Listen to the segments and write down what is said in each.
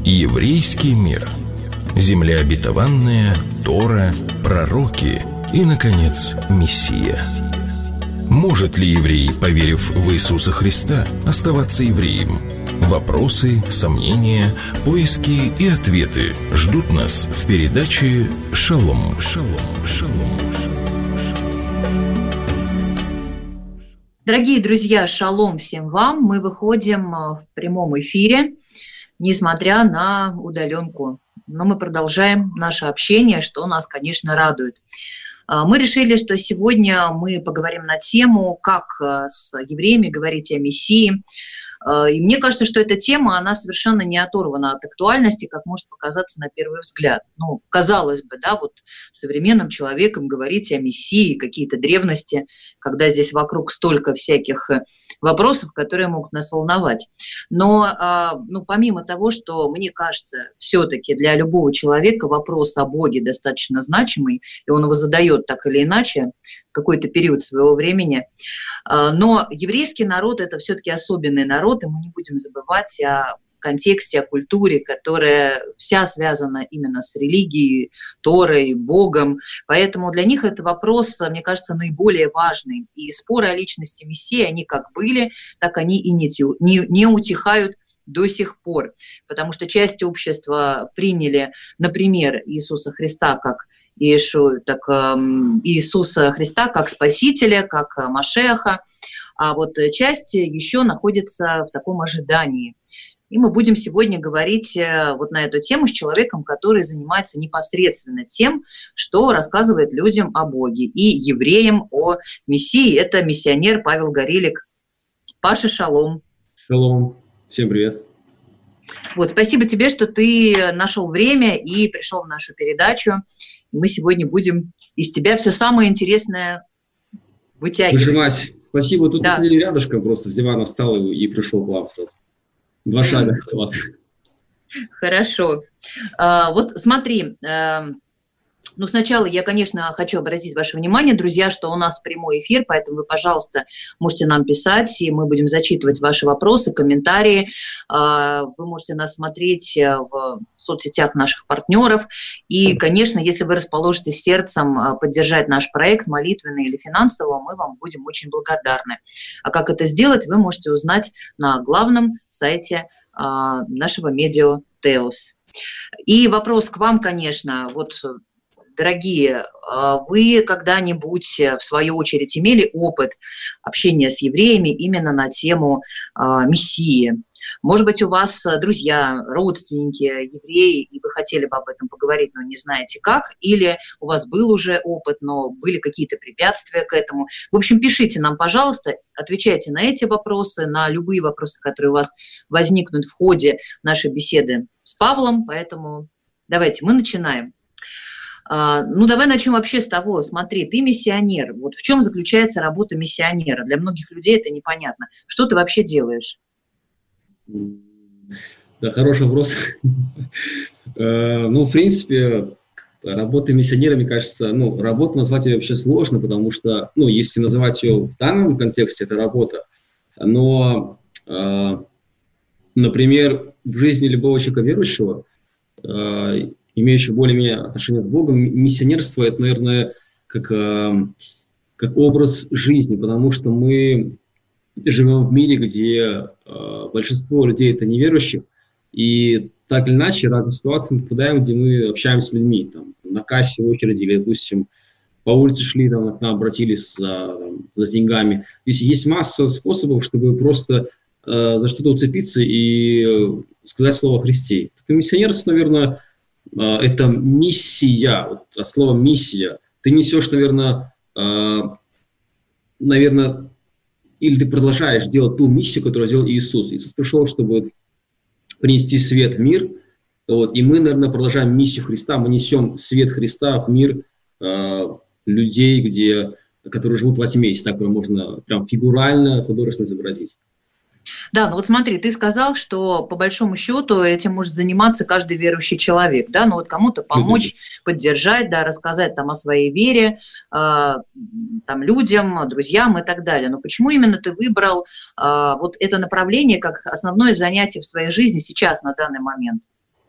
Еврейский мир. Земля обетованная, Тора, пророки и, наконец, Мессия. Может ли еврей, поверив в Иисуса Христа, оставаться евреем? Вопросы, сомнения, поиски и ответы ждут нас в передаче «Шалом». Дорогие друзья, шалом всем вам. Мы выходим в прямом эфире, несмотря на удаленку. Но мы продолжаем наше общение, что нас, конечно, радует. Мы решили, что сегодня мы поговорим на тему, как с евреями говорить о Мессии. И мне кажется, что эта тема, она совершенно не оторвана от актуальности, как может показаться на первый взгляд. Ну, казалось бы, да, вот современным человеком говорить о Мессии, какие-то древности, когда здесь вокруг столько всяких вопросов, которые могут нас волновать. Но помимо того, что, мне кажется, все-таки для любого человека вопрос о Боге достаточно значимый, и он его задает так или иначе в какой-то период своего времени, но еврейский народ – это все-таки особенный народ, и мы не будем забывать о контексте, о культуре, которая вся связана именно с религией, Торой, Богом. Поэтому для них это вопрос, мне кажется, наиболее важный. И споры о личности Мессии, они как были, так они и не утихают до сих пор. Потому что часть общества приняли, например, Иисуса Христа как Иисуса Христа как Спасителя, как Машеха, а вот часть еще находится в таком ожидании. И мы будем сегодня говорить вот на эту тему с человеком, который занимается непосредственно тем, что рассказывает людям о Боге и евреям о Мессии. Это миссионер Павел Горелик. Паша, шалом. Шалом. Всем привет. Вот, спасибо тебе, что ты нашел время и пришел в нашу передачу. Мы сегодня будем из тебя все самое интересное вытягивать. Выжимать. Спасибо. Тут сидели рядышком, просто с дивана встал и пришел к вам сразу. 2 шага от вас. Хорошо. Вот смотри, сначала я, конечно, хочу обратить ваше внимание, друзья, что у нас прямой эфир, поэтому вы, пожалуйста, можете нам писать, и мы будем зачитывать ваши вопросы, комментарии. Вы можете нас смотреть в соцсетях наших партнеров. И, конечно, если вы расположитесь сердцем поддержать наш проект молитвенно или финансово, мы вам будем очень благодарны. А как это сделать, вы можете узнать на главном сайте нашего медиа Теос. И вопрос к вам, конечно, вот, дорогие, вы когда-нибудь, в свою очередь, имели опыт общения с евреями именно на тему Мессии? Может быть, у вас друзья, родственники, евреи, и вы хотели бы об этом поговорить, но не знаете как, или у вас был уже опыт, но были какие-то препятствия к этому. В общем, пишите нам, пожалуйста, отвечайте на эти вопросы, на любые вопросы, которые у вас возникнут в ходе нашей беседы с Павлом, поэтому давайте, мы начинаем. Давай начнем вообще с того, смотри, ты миссионер, вот в чем заключается работа миссионера? Для многих людей это непонятно. Что ты вообще делаешь? Да, хороший вопрос. В принципе, работа миссионера, мне кажется, работу назвать ее вообще сложно, потому что, если называть ее в данном контексте, это работа. Но, например, в жизни любого человека верующего, имеющего более-менее отношение с Богом, миссионерство – это, наверное, как образ жизни, потому что мы живем в мире, где большинство людей – это неверующих, и так или иначе, в разных ситуациях мы попадаем, где мы общаемся с людьми, там, на кассе, в очереди, или, допустим, по улице шли, там, к нам обратились за деньгами. То есть есть масса способов, чтобы просто за что-то уцепиться и сказать слово о Христе. Это миссионерство, наверное, это миссия, вот, от слова «миссия». Ты несешь, наверное, или ты продолжаешь делать ту миссию, которую сделал Иисус. Иисус пришел, чтобы принести свет в мир, вот, и мы, наверное, продолжаем миссию Христа, мы несем свет Христа в мир людей, которые живут во тьме, если так можно прям фигурально, художественно изобразить. Да, вот смотри, ты сказал, что по большому счету этим может заниматься каждый верующий человек, да, вот кому-то помочь, поддержать, да, рассказать там о своей вере, там людям, друзьям и так далее. Но почему именно ты выбрал вот это направление как основное занятие в своей жизни сейчас, на данный момент?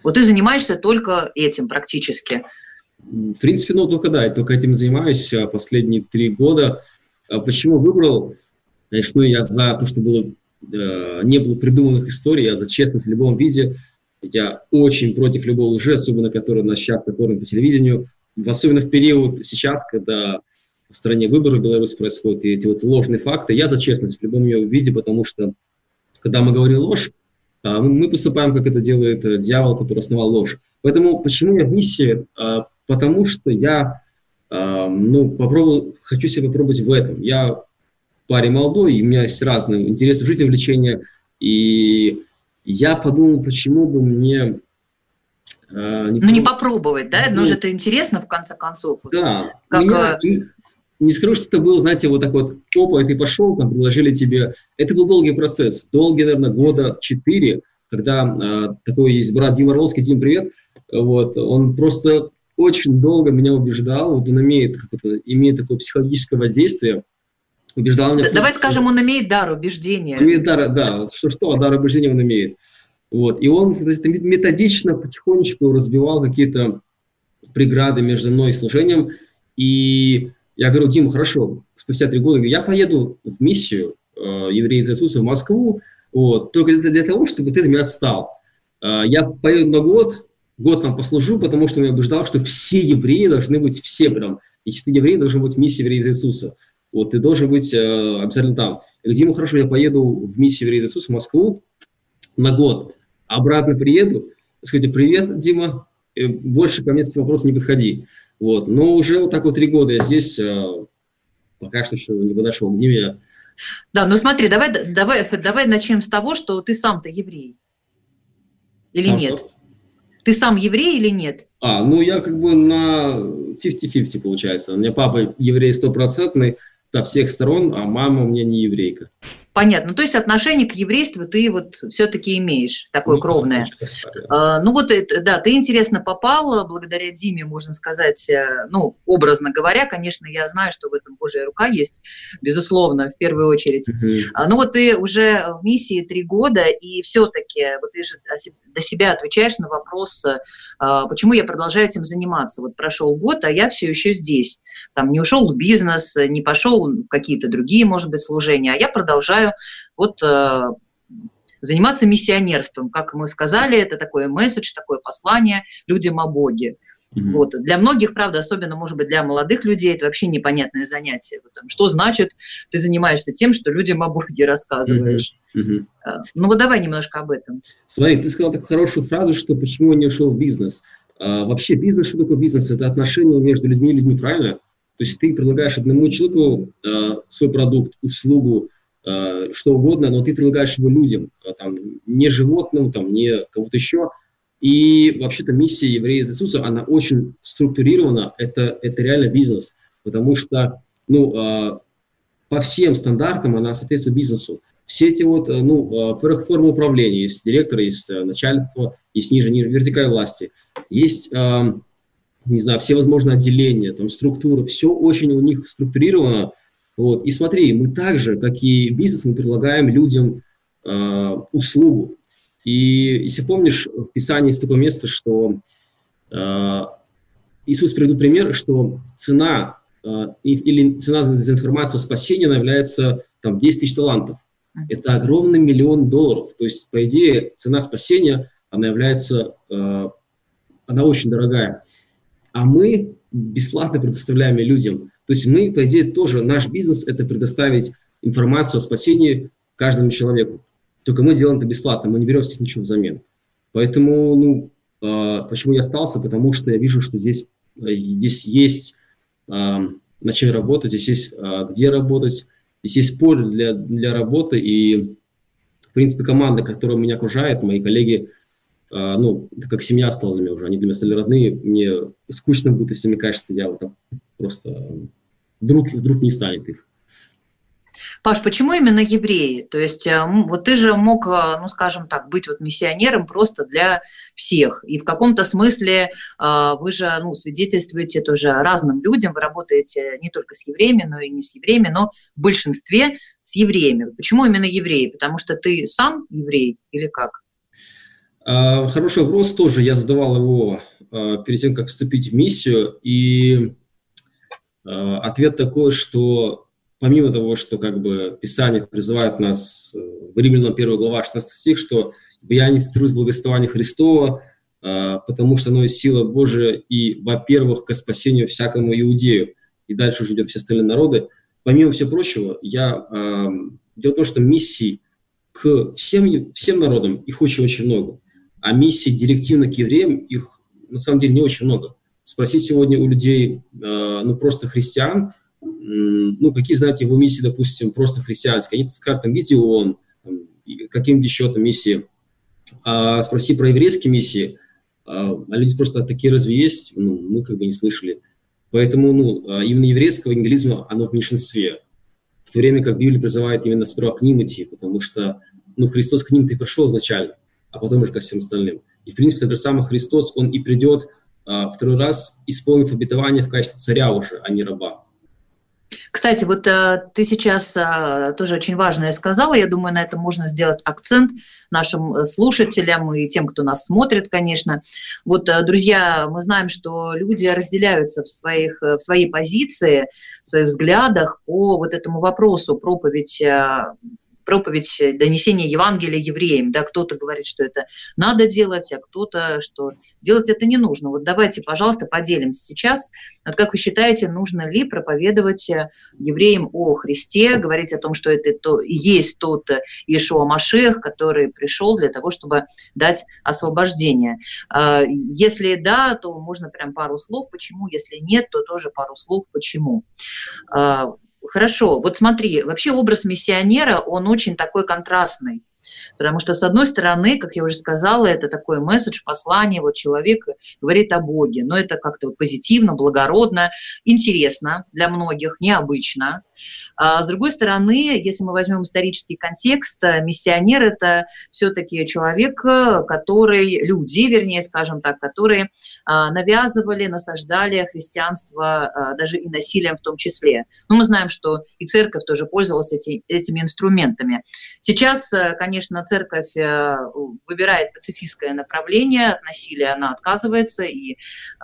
Вот ты занимаешься только этим практически. В принципе, только этим занимаюсь последние 3 года. Почему выбрал? Конечно, я за то, что не было придуманных историй, я за честность в любом виде. Я очень против любой лжи, особенно которая у нас сейчас накормлена по телевидению. Особенно в период сейчас, когда в стране выборы в Беларуси происходят, и эти ложные факты. Я за честность в любом ее виде, потому что, когда мы говорим ложь, мы поступаем, как это делает дьявол, который основал ложь. Поэтому почему я в миссии? Потому что я хочу себя попробовать в этом. Я парень молодой, и у меня есть разные интересы в жизни, увлечения, и я подумал, почему бы мне... не попробовать, да? Но же это интересно, в конце концов. Да. Не скажу, что это был, знаете, вот так вот, опа, и ты пошел, там, предложили тебе. Это был долгий процесс, наверное, 4 года, когда такой есть брат Дима Орловский, Дим, привет, вот, он просто очень долго меня убеждал, вот он имеет такое психологическое воздействие, убеждал меня... Давай скажем, он имеет дар убеждения. Имеет дар, да, дар убеждения он имеет. Вот, и он методично, потихонечку разбивал какие-то преграды между мной и служением, и я говорю: Дима, хорошо, спустя 3 года я поеду в миссию «Евреи за Иисуса» в Москву, вот, только для того, чтобы ты от меня отстал. Я поеду на год там послужу, потому что я убеждал, что все евреи должны быть, все прям, если ты еврей, должен быть в миссии «Евреи за Иисуса». Вот, ты должен быть обязательно там. Я говорю: Дима, хорошо, я поеду в миссию «Евреи за Иисуса» в Москву на год, обратно приеду, скажите: привет, Дима, больше ко мне с этим вопросом не подходи. Вот. Но уже вот так вот 3 года я здесь, пока что еще не подошел к Диме. Да, ну смотри, давай начнем с того, что ты сам-то еврей. Или Сам нет? тот? Ты сам еврей или нет? Я как бы на 50-50 получается. У меня папа еврей 100% со всех сторон, а мама у меня не еврейка. Понятно. То есть отношение к еврейству ты вот все-таки имеешь, такое кровное. Ты интересно попал, благодаря Диме, можно сказать, образно говоря, конечно, я знаю, что в этом Божья рука есть, безусловно, в первую очередь. Ты уже в миссии 3 года, и все-таки ты же для себя отвечаешь на вопрос, почему я продолжаю этим заниматься. Вот прошел год, а я все еще здесь. Там не ушел в бизнес, не пошел в какие-то другие, может быть, служения, а я продолжаю заниматься миссионерством. Как мы сказали, это такой месседж, такое послание людям о Боге. Вот. Для многих, правда, особенно, может быть, для молодых людей, это вообще непонятное занятие. Что значит, ты занимаешься тем, что людям о Боге рассказываешь? Давай немножко об этом. Смотри, ты сказал такую хорошую фразу, что почему я не ушел в бизнес. Вообще бизнес, что такое бизнес? Это отношения между людьми и людьми, правильно? То есть ты предлагаешь одному человеку свой продукт, услугу, что угодно, но ты предлагаешь его людям, не животным, не кому-то еще. И вообще-то миссия «Евреи за Иисуса», она очень структурирована, это реально бизнес, потому что по всем стандартам она соответствует бизнесу. Все эти во-первых, формы управления, есть директор, есть начальство, есть ниже вертикаль власти, есть, все возможные отделения, структуры, все очень у них структурировано. Вот. И смотри, мы так же, как и бизнес, мы предлагаем людям услугу. И если помнишь, в Писании есть такое место, что Иисус приводит пример, что цена или цена за информацию о спасении является 10 тысяч талантов. Это огромный $1 миллион. То есть, по идее, цена спасения, она очень дорогая. А мы бесплатно предоставляем ее людям. То есть мы, по идее, тоже, наш бизнес – это предоставить информацию о спасении каждому человеку. Только мы делаем это бесплатно, мы не берем с них ничего взамен. Поэтому, почему я остался? Потому что я вижу, что здесь есть над чем работать, здесь есть где работать, здесь есть поле для работы. И, в принципе, команда, которая меня окружает, мои коллеги, это как семья стала для меня уже, они для меня стали родные. Мне скучно будет, если мне кажется, я просто вдруг не станет их. Паш, почему именно евреи? То есть ты же мог, скажем так, быть миссионером просто для всех. И в каком-то смысле вы же свидетельствуете тоже разным людям. Вы работаете не только с евреями, но и не с евреями, но в большинстве с евреями. Почему именно евреи? Потому что ты сам еврей или как? Хороший вопрос тоже. Я задавал его перед тем, как вступить в миссию. И ответ такой, что помимо того, что как бы Писание призывает нас в Римлянам 1 глава 16 стих, что я не струюсь благовествования Христова, потому что оно есть сила Божия и, во-первых, ко спасению всякому иудею. И дальше уже идет все остальные народы. Помимо всего прочего, дело в том, что миссий к всем народам, их очень-очень много. А миссий директивно к евреям, их на самом деле не очень много. Спросить сегодня у людей, просто христиан, какие, знаете, его миссии, допустим, просто христианские. Они скажут, там, Гедеон, каким-то еще там миссии. Спроси про еврейские миссии, а люди просто такие разве есть? Мы как бы не слышали. Поэтому именно еврейского евангелизма, оно в меньшинстве. В то время как Библия призывает именно сперва к ним идти, потому что Христос к ним-то и пришел изначально, а потом уже ко всем остальным. И, в принципе, тот же самый Христос, он и придет второй раз, исполнив обетование в качестве царя уже, а не раба. Кстати, вот ты сейчас тоже очень важное сказала, я думаю, на этом можно сделать акцент нашим слушателям и тем, кто нас смотрит, конечно. Вот, друзья, мы знаем, что люди разделяются в своей позиции, в своих взглядах по вот этому вопросу проповедь, донесения Евангелия евреям. Да, кто-то говорит, что это надо делать, а кто-то, что делать это не нужно. Вот давайте, пожалуйста, поделимся сейчас. Вот как вы считаете, нужно ли проповедовать евреям о Христе, говорить о том, что это есть тот Иешуа Машиах, который пришел для того, чтобы дать освобождение? Если да, то можно прям пару слов почему, если нет, то тоже пару слов почему. Хорошо, вот смотри, вообще образ миссионера, он очень такой контрастный, потому что, с одной стороны, как я уже сказала, это такой месседж, послание, вот человек говорит о Боге, но это как-то вот позитивно, благородно, интересно для многих, необычно. А с другой стороны, если мы возьмем исторический контекст, миссионер – это все-таки человек, люди, вернее, скажем так, которые навязывали, насаждали христианство даже и насилием в том числе. Но мы знаем, что и церковь тоже пользовалась этими инструментами. Сейчас, конечно, церковь выбирает пацифистское направление, от насилия она отказывается, и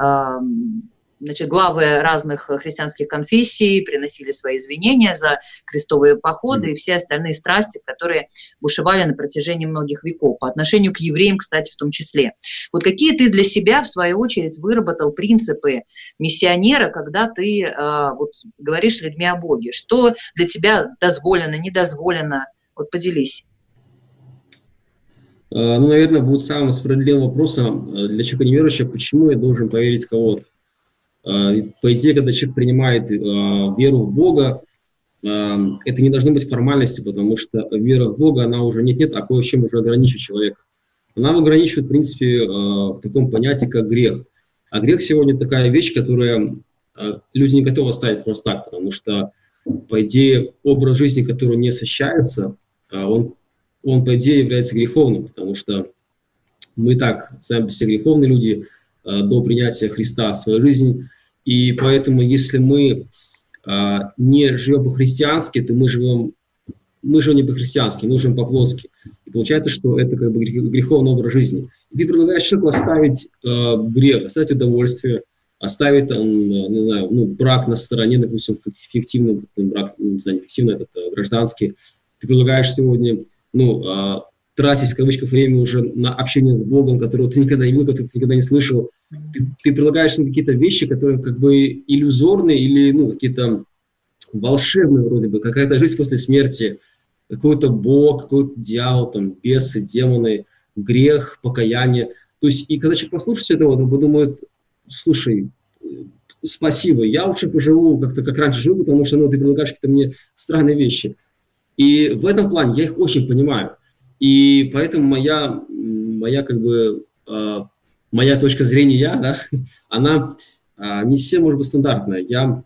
главы разных христианских конфессий приносили свои извинения за крестовые походы и все остальные страсти, которые бушевали на протяжении многих веков, по отношению к евреям, кстати, в том числе. Вот какие ты для себя, в свою очередь, выработал принципы миссионера, когда ты говоришь с людьми о Боге? Что для тебя дозволено, недозволено? Вот поделись. Наверное, будет самым справедливым вопросом для человека неверующего, почему я должен поверить в кого-то. По идее, когда человек принимает веру в Бога, это не должно быть формальностью, потому что вера в Бога, она уже нет-нет, а кое в чем уже ограничивает человека. Она ограничивает, в принципе, в таком понятии, как грех. А грех сегодня такая вещь, которую люди не готовы оставить просто так, потому что, по идее, образ жизни, который не освящается, он, по идее, является греховным, потому что мы так, сами по себе греховные люди, до принятия Христа в свою жизнь. И поэтому, если мы не живем по-христиански, то мы живем не по-христиански, мы живем по-плотски. И получается, что это как бы греховный образ жизни. И ты предлагаешь человеку оставить грех, оставить удовольствие, оставить брак на стороне, допустим, фиктивный брак, не знаю, не фиктивный, этот гражданский. Ты предлагаешь сегодня, тратить, в кавычках, время уже на общение с Богом, которого ты никогда не видел, которого ты никогда не слышал. Ты предлагаешь какие-то вещи, которые как бы иллюзорные или какие-то волшебные вроде бы, какая-то жизнь после смерти, какой-то Бог, какой-то дьявол, там, бесы, демоны, грех, покаяние. То есть, и когда человек послушает все это, он подумает, слушай, спасибо, я лучше поживу как-то, как раньше жил, потому что ты предлагаешь какие-то мне странные вещи. И в этом плане я их очень понимаю. И поэтому моя точка зрения, она не совсем, может быть, стандартная.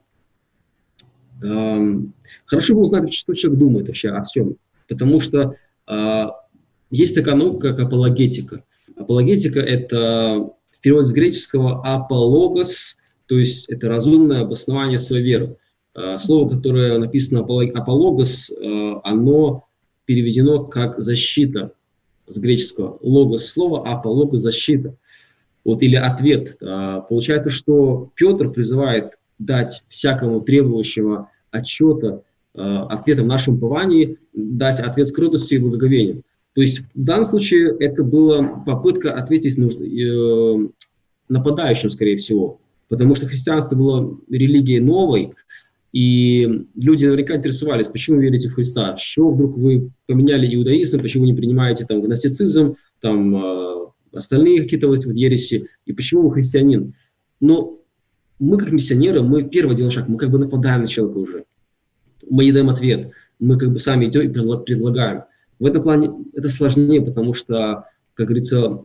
Хорошо бы узнать, что человек думает вообще о всем. Потому что есть такая наука, как апологетика. Апологетика – это в переводе с греческого «апологос», то есть это разумное обоснование своей веры. Слово, которое написано «апологос», оно переведено как «защита». с греческого, логос слово, апологос защита, вот, или ответ. Получается, что Петр призывает дать всякому требующему отчета, ответа в нашем уповании, дать ответ с кротостью и благоговением. То есть в данном случае это была попытка ответить нападающим, скорее всего, потому что христианство было религией новой, и люди наверняка интересовались, почему вы верите в Христа, с чего вдруг вы поменяли иудаизм, почему вы не принимаете там гностицизм, там остальные какие-то вот ереси, и почему вы христианин. Но мы как миссионеры, мы первый делаем шаг, мы как бы нападаем на человека уже. Мы не даем ответ, мы как бы сами идем и предлагаем. В этом плане это сложнее, потому что, как говорится,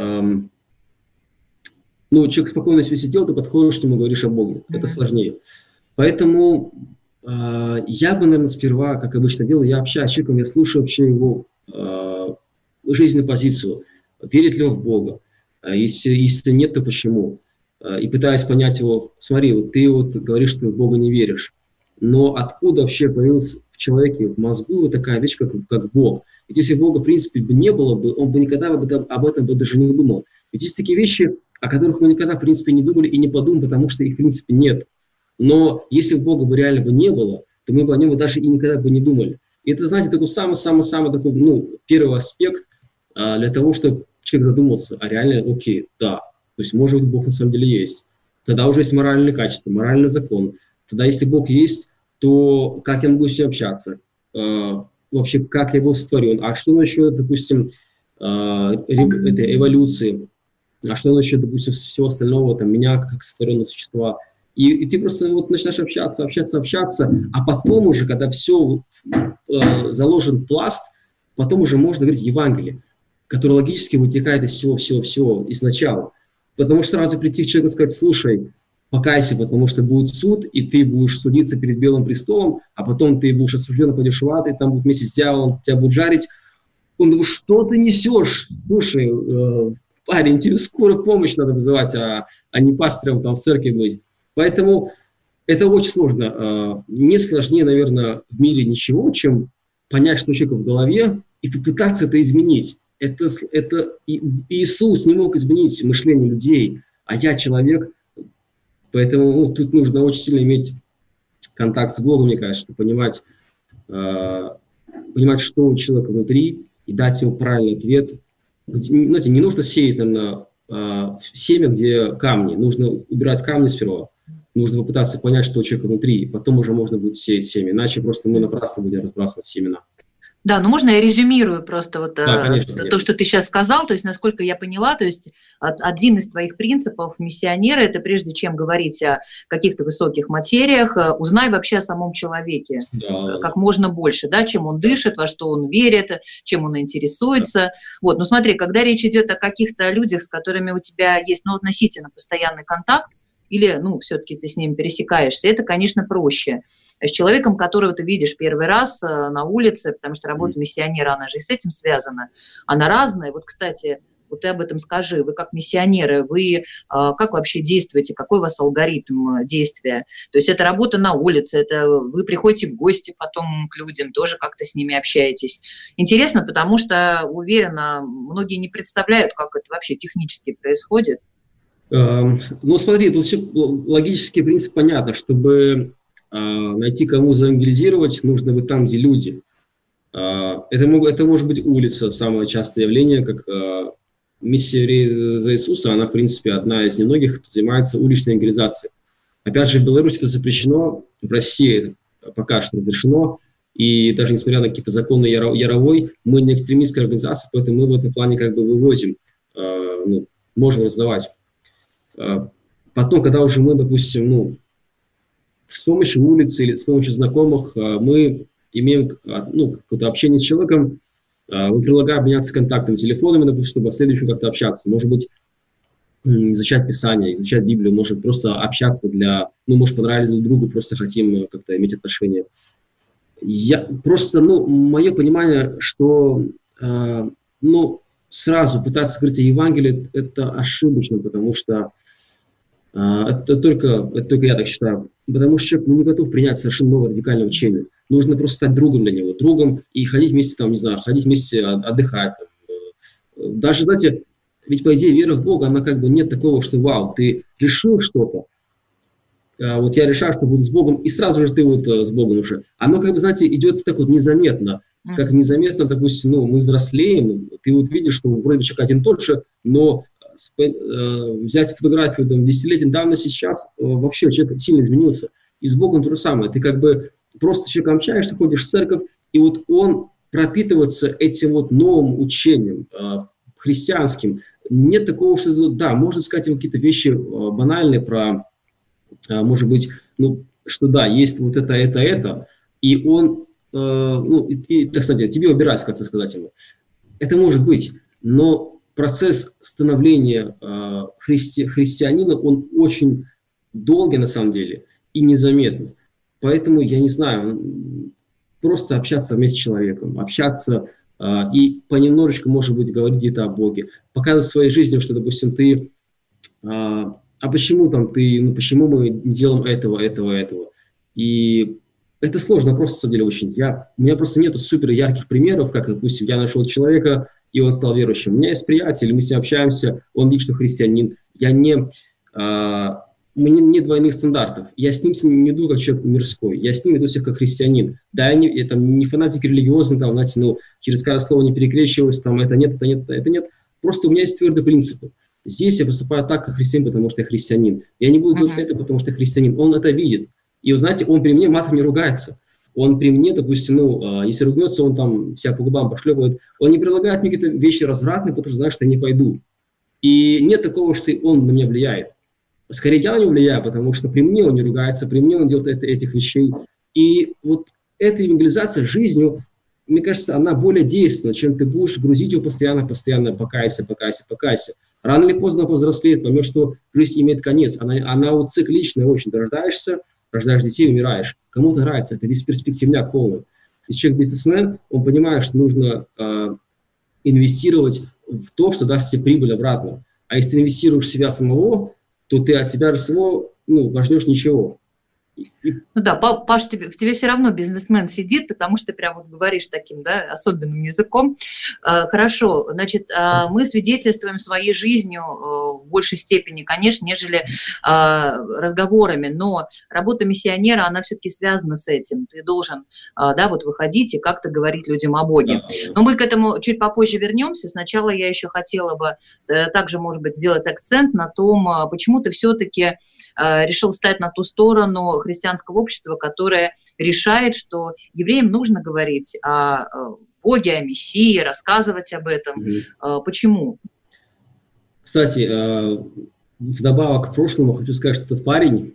человек спокойно себе сидел, ты подходишь к нему, говоришь о Боге. Это сложнее. Поэтому я бы, наверное, сперва, как обычно делаю, я общаюсь с человеком, я слушаю вообще его жизненную позицию. Верит ли он в Бога? Если нет, то почему? И пытаюсь понять его, смотри, вот ты вот говоришь, что в Бога не веришь. Но откуда вообще появилась в человеке, в мозгу такая вещь, как Бог? Ведь если Бога, в принципе, не было бы, он бы никогда об этом бы даже не думал. Ведь есть такие вещи, о которых мы никогда, в принципе, не думали и не подумали, потому что их, в принципе, нет. Но если Бога бы реально бы не было, то мы бы о нем даже и никогда бы не думали. И это, знаете, такой самый-самый такой, первый аспект для того, чтобы человек задумался, а реально, окей, да, то есть, может быть, Бог на самом деле есть. Тогда уже есть моральные качества, моральный закон. Тогда, если Бог есть, то как я могу с ним общаться? Вообще, как я был сотворен? А что насчет, допустим, этой эволюции? А что насчет, допустим, всего остального, там, меня как сотворенного существа? И ты просто вот начинаешь общаться, а потом уже, когда все заложен пласт, потом уже можно говорить Евангелие, которое логически вытекает из всего изначала. Потому что сразу прийти к человеку и сказать, слушай, покайся, потому что будет суд, и ты будешь судиться перед Белым престолом, а потом ты будешь осужден, пойдешь в ад, и там будет вместе с дьяволом, тебя будут жарить. Он думает, что ты несешь? Слушай, парень, тебе скоро помощь надо вызывать, а не пастором там в церкви быть. Поэтому это очень сложно. Не сложнее, наверное, в мире ничего, чем понять, что у человека в голове, и попытаться это изменить. Это Иисус не мог изменить мышление людей, а я человек. Поэтому тут нужно очень сильно иметь контакт с Богом, мне кажется, чтобы понимать, что у человека внутри, и дать ему правильный ответ. Знаете, не нужно сеять, наверное, семя, где камни. Нужно убирать камни сперва. Нужно попытаться понять, что у человека внутри, и потом уже можно будет сеять семя. Иначе просто мы напрасно будем разбрасывать семена. Да, но можно я резюмирую просто вот конечно. То, что ты сейчас сказал, то есть, насколько я поняла, то есть один из твоих принципов миссионера – это прежде чем говорить о каких-то высоких материях, узнай вообще о самом человеке как можно больше, да, чем он дышит, во что он верит, чем он интересуется. Да. Вот, но смотри, когда речь идет о каких-то людях, с которыми у тебя есть, относительно постоянный контакт, или, все-таки ты с ним пересекаешься, это, конечно, проще. С человеком, которого ты видишь первый раз на улице, потому что работа миссионера, она же и с этим связана, она разная. Вот, кстати, вот ты об этом скажи. Вы как миссионеры, вы как вообще действуете, какой у вас алгоритм действия? То есть это работа на улице, это вы приходите в гости потом к людям, тоже как-то с ними общаетесь. Интересно, потому что, уверена, многие не представляют, как это вообще технически происходит. Смотри, тут все логический принцип понятно. Чтобы найти, кому заевангелизировать, нужно быть там, где люди. Это может быть улица, самое частое явление, как миссия за Иисуса, она, в принципе, одна из немногих, кто занимается уличной евангелизацией. Опять же, в Беларуси это запрещено, в России это пока что разрешено, и даже несмотря на какие-то законы Яровой, мы не экстремистская организация, поэтому мы в этом плане как бы вывозим, можем раздавать. Потом, когда уже мы, допустим, с помощью улицы или с помощью знакомых мы имеем какое-то общение с человеком, мы предлагаем обменяться контактами, телефонами, допустим, чтобы в следующем как-то общаться. Может быть, изучать Писание, изучать Библию, может просто общаться может понравились друг другу, просто хотим как-то иметь отношения. Мое понимание, что сразу пытаться говорить о Евангелии, это ошибочно, потому что это только я так считаю. Потому что человек не готов принять совершенно новое радикальное учение. Нужно просто стать другом для него, другом и ходить вместе, ходить вместе отдыхать, Даже, знаете, ведь, по идее, вера в Бога, она как бы нет такого, что, вау, ты решил что-то, вот я решаю, что буду с Богом, и сразу же ты вот с Богом уже. Оно, как бы, знаете, идет так вот незаметно. Как незаметно, допустим, мы взрослеем, ты вот видишь, что вроде бы человек один и тот же, но взять фотографию там, 10-летней давности сейчас, вообще человек сильно изменился. И с Богом то же самое. Ты как бы просто с человеком общаешься, ходишь в церковь, и вот он пропитывается этим вот новым учением христианским. Нет такого, что, да, можно сказать какие-то вещи банальные про, может быть, ну, что да, есть вот это, и он, так сказать, тебе выбирать, в конце сказать ему. Это может быть, но процесс становления христианина, он очень долгий на самом деле и незаметный. Поэтому, я не знаю, просто общаться вместе с человеком, общаться и понемножечку, может быть, говорить где-то о Боге, показывать своей жизнью, что, допустим, ты, почему там ты, почему мы не делаем этого. И это сложно просто, на самом деле, очень. У меня просто нету супер ярких примеров, как, допустим, я нашел человека, и он стал верующим. У меня есть приятель, мы с ним общаемся, он лично христианин. У меня нет двойных стандартов. Я с ним не иду как человек мирской, я с ним иду как христианин. Да, я не фанатик религиозный, там, знаете, через каждое слово не перекрещиваюсь, там, это нет. Просто у меня есть твердые принципы. Здесь я поступаю так, как христианин, потому что я христианин. Я не буду делать это, потому что я христианин. Он это видит. И, вы знаете, он при мне матом не ругается. Он при мне, допустим, если ругнется, он там себя по губам пошлепывает. Он не предлагает мне какие-то вещи развратные, потому что знает, что я не пойду. И нет такого, что он на меня влияет. Скорее, я на него влияю, потому что при мне он не ругается, при мне он делает этих вещей. И вот эта евангелизация жизнью, мне кажется, она более действенна, чем ты будешь грузить его постоянно, покайся. Рано или поздно он повзрослеет, поймет, что жизнь имеет конец. Она вот цикличная очень. Ты рождаешь детей, умираешь. Кому-то нравится, это бесперспективняк полный. Если человек бизнесмен, он понимает, что нужно инвестировать в то, что даст тебе прибыль обратно. А если ты инвестируешь в себя самого, то ты от себя самого вождешь ничего. Ну да, Паш, в тебе все равно бизнесмен сидит, потому что ты прям вот говоришь таким, да, особенным языком. Хорошо, значит, мы свидетельствуем своей жизнью в большей степени, конечно, нежели разговорами, но работа миссионера, она все-таки связана с этим. Ты должен, да, вот выходить и как-то говорить людям о Боге. Но мы к этому чуть попозже вернемся. Сначала я еще хотела бы также, может быть, сделать акцент на том, почему ты все-таки решил встать на ту сторону христианского общества, которое решает, что евреям нужно говорить о Боге, о Мессии, рассказывать об этом. Почему? Кстати, вдобавок к прошлому хочу сказать, что этот парень,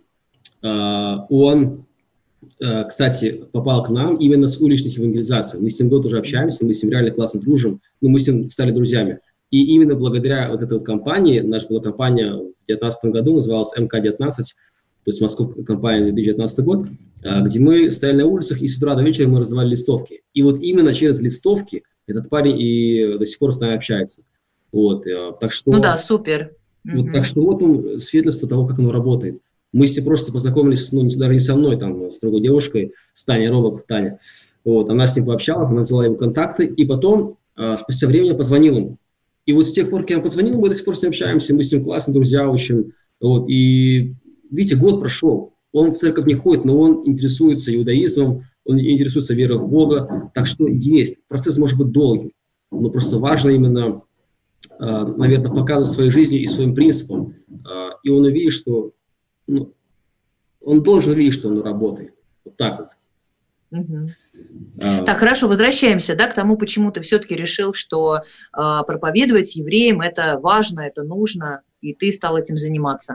он, кстати, попал к нам именно с уличных евангелизаций. Мы с ним год уже общаемся, мы с ним реально классно дружим, но мы с ним стали друзьями. И именно благодаря вот этой вот компании, наша была компания в 2019 году, называлась МК-19, то есть московская компания 2019 год, где мы стояли на улицах, и с утра до вечера мы раздавали листовки. И вот именно через листовки этот парень и до сих пор с нами общается. Вот, так что, ну да, супер. Вот, так что вот он, свидетельство того, как оно работает. Мы с ним просто познакомились, даже не со мной, там, с другой девушкой, с Таней Робок, Таня. Вот, она с ним пообщалась, она взяла его контакты, и потом, спустя время, я позвонил ему. И вот с тех пор, как я позвонил, мы до сих пор с ним общаемся, мы с ним классные друзья очень. Вот, и видите, год прошел, он в церковь не ходит, но он интересуется иудаизмом, он интересуется верой в Бога. Так что есть, процесс может быть долгим, но просто важно именно, наверное, показывать своей жизнью и своим принципом. И он увидит, что, он должен увидеть, что он работает. Вот так вот. Так, хорошо, возвращаемся, да, к тому, почему ты все-таки решил, что проповедовать евреям это важно, это нужно, и ты стал этим заниматься.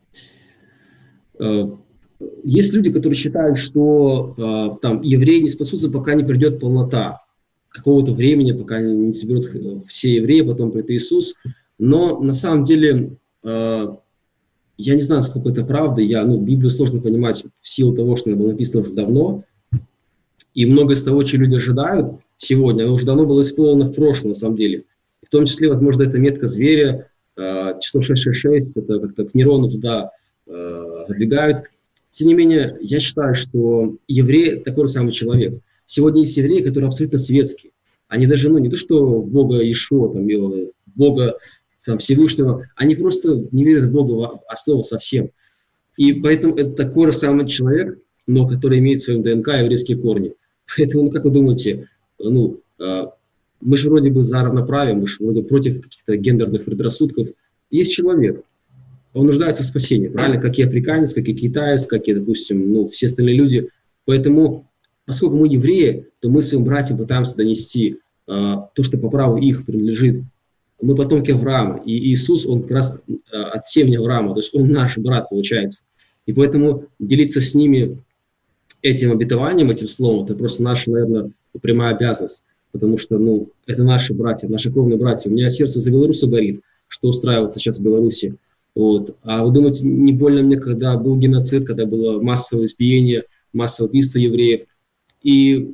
Есть люди, которые считают, что там евреи не спасутся, пока не придет полнота какого-то времени, пока не соберут все евреи, потом придет Иисус. Но на самом деле я не знаю, сколько это правда. Библию сложно понимать в силу того, что она была написана уже давно. И многое из того, чего люди ожидают сегодня, оно уже давно было исполнено в прошлом, на самом деле. И в том числе, возможно, это метка зверя, число 666, это как-то к Нерону туда отодвигают. Тем не менее, я считаю, что еврей такой же самый человек. Сегодня есть евреи, которые абсолютно светские. Они даже, не то, что в Бога Иешуа, там, в Бога там, Всевышнего, они просто не верят в Бога от слова совсем. И поэтому это такой же самый человек, но который имеет в своем ДНК еврейские корни. Поэтому, как вы думаете, мы же вроде бы за равноправие, мы же вроде против каких-то гендерных предрассудков. Есть человек, он нуждается в спасении, правильно? Как и африканец, как и китаец, как и, допустим, все остальные люди. Поэтому, поскольку мы евреи, то мы своим братьям пытаемся донести то, что по праву их принадлежит. Мы потомки Авраама, и Иисус, он как раз от семени Авраама, то есть он наш брат, получается. И поэтому делиться с ними этим обетованием, этим словом, это просто наша, наверное, прямая обязанность. Потому что, это наши братья, наши кровные братья. У меня сердце за белорусов горит, что устраивается сейчас в Беларуси. Вот. А вы думаете, не больно мне, когда был геноцид, когда было массовое избиение, массовое убийство евреев? И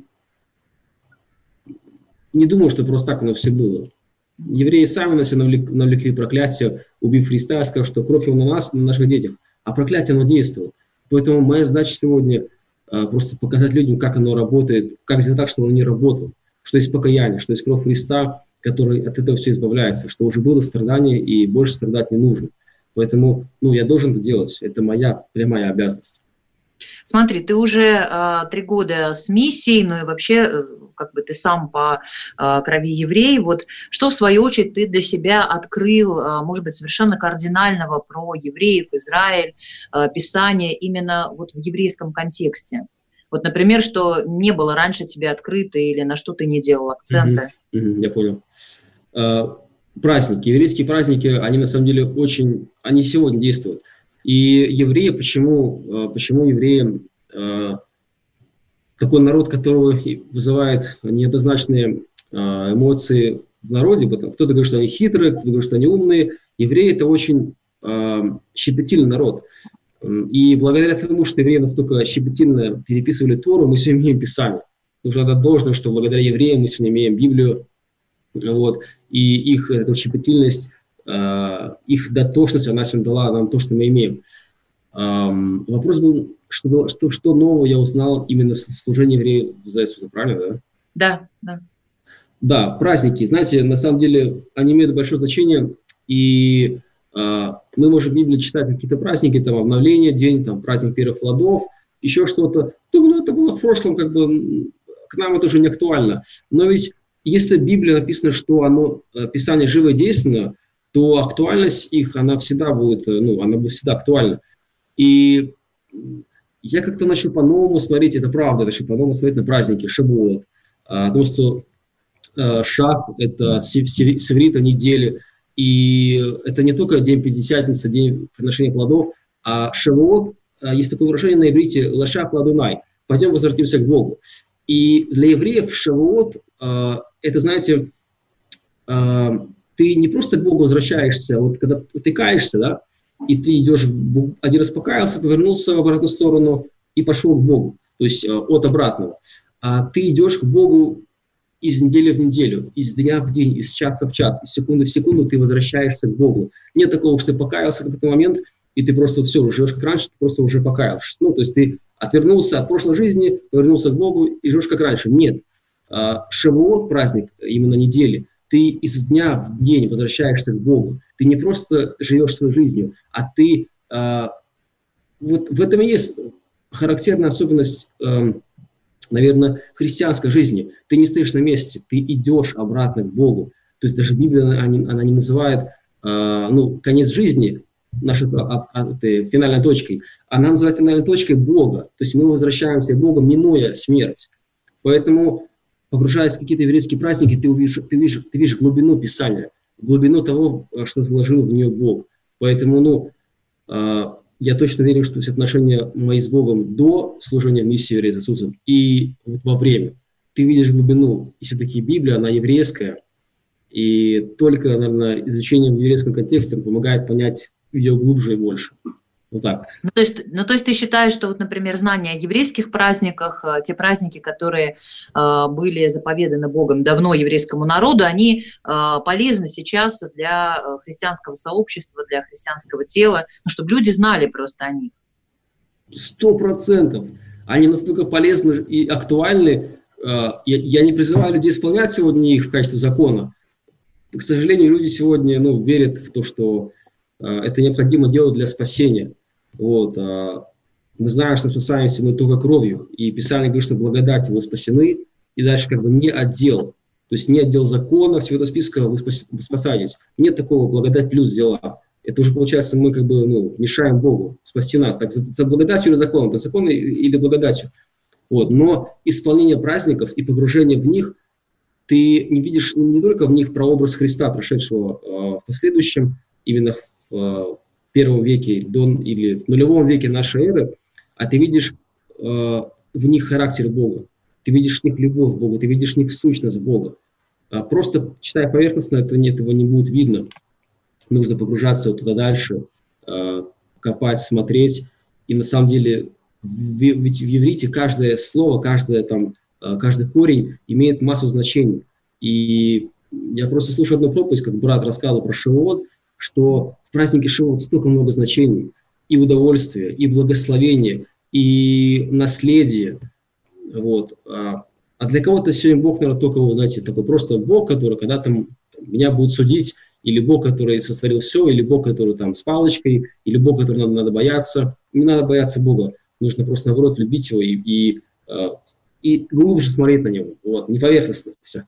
не думаю, что просто так оно все было. Евреи сами на себя навлекли проклятие, убив Христа, сказав, что кровь его на нас, на наших детях. А проклятие, оно действовало. Поэтому моя задача сегодня просто показать людям, как оно работает, как сделать так, чтобы оно не работало. Что есть покаяние, что есть кровь Христа, который от этого все избавляется, что уже было страдание и больше страдать не нужно. Поэтому, я должен это делать. Это моя прямая обязанность. Смотри, ты уже 3 года с миссией, и вообще, ты сам по крови еврей. Вот что, в свою очередь, ты для себя открыл, может быть, совершенно кардинального про евреев, Израиль, Писание именно в еврейском контексте? Вот, например, что не было раньше тебе открыто или на что ты не делал акценты? Я понял. Праздники, еврейские праздники, они на самом деле они сегодня действуют. И евреи, почему евреи такой народ, который вызывает неоднозначные эмоции в народе? Кто-то говорит, что они хитрые, кто-то говорит, что они умные. Евреи – это очень щепетильный народ. И благодаря тому, что евреи настолько щепетильно переписывали Тору, мы сегодня имеем Писание. Нужно отдать должное, что благодаря евреям мы сегодня имеем Библию. Вот. И их щепетильность, их дотошность, она сегодня дала нам то, что мы имеем. Вопрос был, что нового я узнал именно в служении евреев за Иисуса, правильно, да? Да. Да, праздники, знаете, на самом деле они имеют большое значение, и мы можем в Библии читать какие-то праздники, там, обновление, день, там, праздник первых плодов, еще что-то. Думаю, это было в прошлом, к нам это уже не актуально. Но ведь если в Библии написано, что Писание живо и действенно, то актуальность их, она всегда будет, она будет всегда актуальна. И я как-то начал по-новому смотреть, это правда, начал по-новому смотреть на праздники, Шавуот. Потому что Шав – это с иврита недели, и это не только день Пятидесятницы, день приношения плодов, а Шавуот, есть такое выражение на иврите «Лашав ладунай», пойдем возвратимся к Богу. И для евреев Шавуот это, знаете, ты не просто к Богу возвращаешься, когда ты каешься, да, и ты идешь, один раз покаялся, повернулся в обратную сторону и пошел к Богу, то есть от обратного. А ты идешь к Богу из недели в неделю, из дня в день, из часа в час, из секунды в секунду ты возвращаешься к Богу. Нет такого, что ты покаялся в какой-то момент, и ты просто все, живешь как раньше, ты просто уже покаялся. То есть ты отвернулся от прошлой жизни, повернулся к Богу и живешь как раньше. Нет. Шавуот, праздник именно недели, ты из дня в день возвращаешься к Богу. Ты не просто живешь своей жизнью, а ты... Вот в этом и есть характерная особенность, наверное, христианской жизни. Ты не стоишь на месте, ты идешь обратно к Богу. То есть даже Библия, она не называет конец жизни нашей финальной точкой. Она называет финальной точкой Бога. То есть мы возвращаемся к Богу, минуя смерть. Поэтому, погружаясь в какие-то еврейские праздники, ты видишь глубину Писания, глубину того, что вложил в нее Бог. Поэтому, я точно уверен, что все отношения мои с Богом до служения в миссии еврея за Иисусом и во время. Ты видишь глубину. И все-таки Библия, она еврейская. И только, наверное, изучение в еврейском контексте помогает понять ее глубже и больше. Вот так вот. То есть ты считаешь, что, например, знания о еврейских праздниках, те праздники, которые были заповеданы Богом давно еврейскому народу, они полезны сейчас для христианского сообщества, для христианского тела, чтобы люди знали просто о них? 100%. Они настолько полезны и актуальны, Я не призываю людей исполнять сегодня их в качестве закона. К сожалению, люди сегодня верят в то, что это необходимо делать для спасения. Вот. Мы знаем, что спасаемся мы только кровью. И Писание говорит, что благодатью вы спасены, и дальше не отдел. То есть не отдел закона, всего этого списка вы спасаетесь. Нет такого благодать плюс дела. Это уже получается, мы мешаем Богу спасти нас. Так, за благодатью или законом? Так, законом или благодатью? Вот. Но исполнение праздников и погружение в них, ты не видишь не только в них прообраз Христа, прошедшего в последующем, именно в первом веке или в нулевом веке нашей эры, а ты видишь в них характер Бога. Ты видишь в них любовь к Богу, ты видишь в них сущность Бога. Просто читая поверхностно, этого не будет видно. Нужно погружаться туда дальше, копать, смотреть. И на самом деле ведь в иврите каждое слово, каждый корень имеет массу значений. И я просто слушаю одну проповедь, как брат рассказывал про Шивот, что в празднике Шивот столько много значений. И удовольствие, и благословение, и наследие. Вот. А для кого-то сегодня Бог, наверное, только, знаете, такой просто Бог, который когда-то меня будет судить, или Бог, который сотворил все, или Бог, который с палочкой, или Бог, которого надо бояться. Не надо бояться Бога. Нужно просто, наоборот, любить его и глубже смотреть на него. Вот. Не поверхностно. Все.